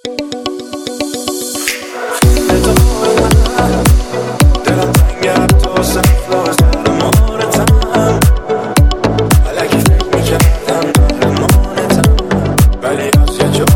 دلم تنگه تو سفلا زر مارتم علکی فکر میکردم قهرمانتم ولی از یه جا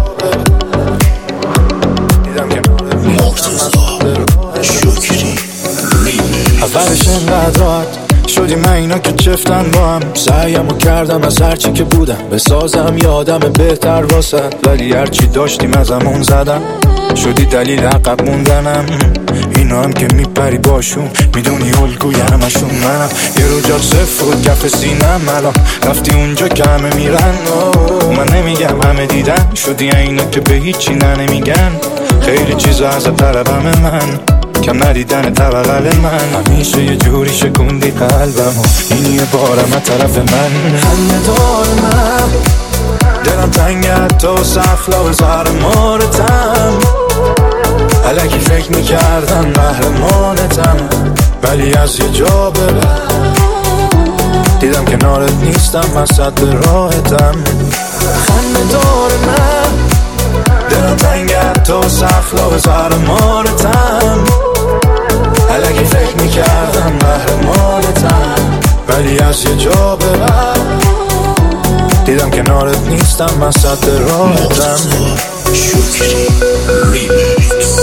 دیدم که مرتضی شکری اولش انقدر راحت شدیم اینا که چفتن با هم سعیمو کردم از هرچی که بودم بسازم یادم بهتر واسد ولی هرچی داشتیم ازمون زدم شدی دلیل عقب موندنم اینا هم که میپری باشون میدونی الگوی همشون منم یه رو جات صفر بود کف سینم الان رفتی اونجا که همه میرن من نمیگم همه دیدن شدی اینا که به هیچی نمیگن خیلی چیزا از طلبم من کم ندیدن طبقل من همیشه یه جوری شکوندی قلبم این یه بارم از طرف من خنده دار من دلم تنگه تو سخلا زر مارتم علکی فکر میکردم قهرمانتم ولی از یه جا به بعد دیدم کنارت نیستم من صد راحتم خنده دار من دلم تنگه تو سخلا زر مارتم علکی فکر میکردم قهرمانتم ولی از یه جا به بعد دیدم کنارت نیستم من صد راحتم شکری ریمیکس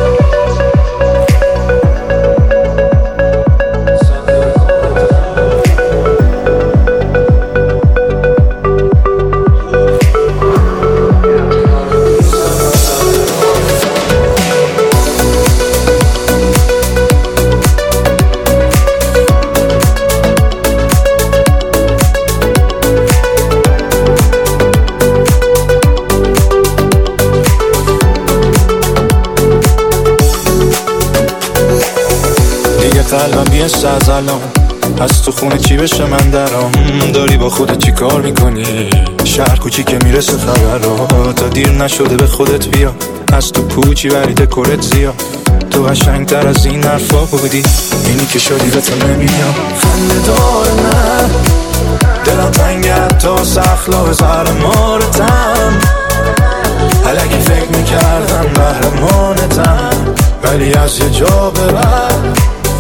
قلبم بیست از الان از تو خونه چی بشه من درام داری با خودت چی کار میکنی شهر کوچی که میرسه خبرها تا دیر نشده به خودت بیا از تو پوچی ولی دکورت زیاد تو قشنگتر از این حرفا بودی اینی که شدی به تو نمیام خنده دار من دلم تنگه تو سخلا زر مارتم علکی فکر میکردم قهرمانتم ولی از یه جا به بعد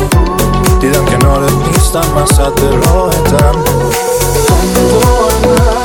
دیدم کنارت نیستم من صد راحتم خنده دار من